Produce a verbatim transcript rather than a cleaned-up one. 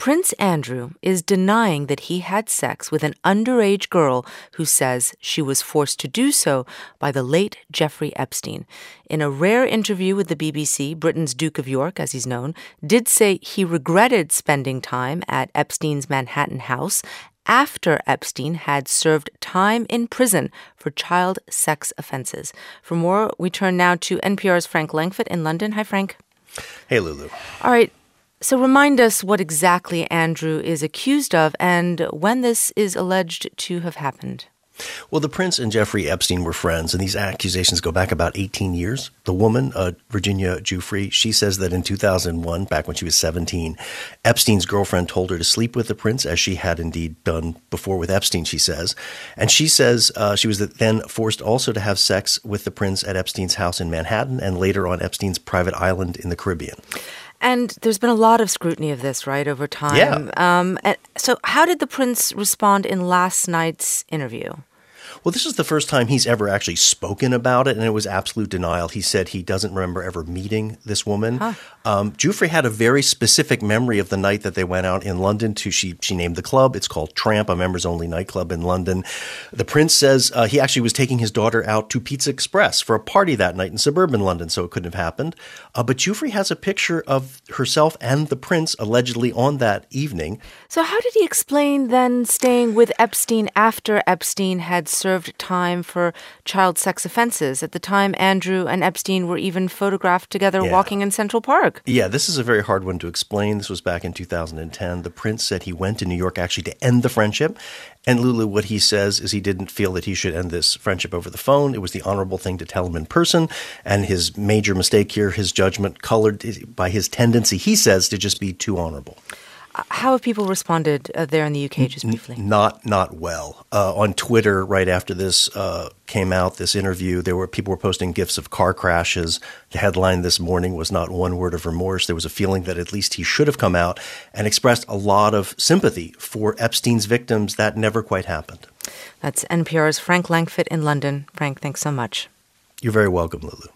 Prince Andrew is denying that he had sex with an underage girl who says she was forced to do so by the late Jeffrey Epstein. In a rare interview with the B B C, Britain's Duke of York, as he's known, did say he regretted spending time at Epstein's Manhattan house after Epstein had served time in prison for child sex offenses. For more, we turn now to N P R's Frank Langfitt in London. Hi, Frank. Hey, Lulu. All right. So remind us what exactly Andrew is accused of and when this is alleged to have happened. Well, the prince and Jeffrey Epstein were friends, and these accusations go back about eighteen years. The woman, uh, Virginia Giuffre, she says that in two thousand one, back when she was seventeen, Epstein's girlfriend told her to sleep with the prince, as she had indeed done before with Epstein, she says. And she says uh, she was then forced also to have sex with the prince at Epstein's house in Manhattan and later on Epstein's private island in the Caribbean. And there's been a lot of scrutiny of this, right, over time. Yeah. Um, and so how did the prince respond in last night's interview? Well, this is the first time he's ever actually spoken about it, and it was absolute denial. He said he doesn't remember ever meeting this woman. Huh. Um, Giuffre had a very specific memory of the night that they went out in London to, she she named the club. It's called Tramp, a members-only nightclub in London. The prince says uh, he actually was taking his daughter out to Pizza Express for a party that night in suburban London, so it couldn't have happened. Uh, but Giuffre has a picture of herself and the prince allegedly on that evening. So how did he explain then staying with Epstein after Epstein had served time for child sex offenses? At the time, Andrew and Epstein were even photographed together yeah. walking in Central Park. Yeah, this is a very hard one to explain. This was back in two thousand ten. The prince said he went to New York actually to end the friendship. And Lulu, what he says is he didn't feel that he should end this friendship over the phone. It was the honorable thing to tell him in person. And his major mistake here, his judgment colored by his tendency, he says, to just be too honorable. How have people responded uh, there in the U K, just briefly? Not not well. Uh, on Twitter, right after this uh, came out, this interview, there were people were posting gifs of car crashes. The headline this morning was not one word of remorse. There was a feeling that at least he should have come out and expressed a lot of sympathy for Epstein's victims. That never quite happened. That's N P R's Frank Langfitt in London. Frank, thanks so much. You're very welcome, Lulu.